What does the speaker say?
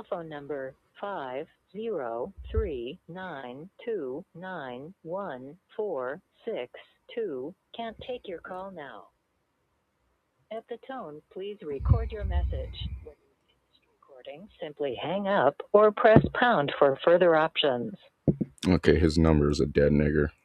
telephone number 503929146 can't take your call now. At the tone, please record your message. When you finish recording, simply hang up or press pound for further options. Okay, his number is a dead nigger.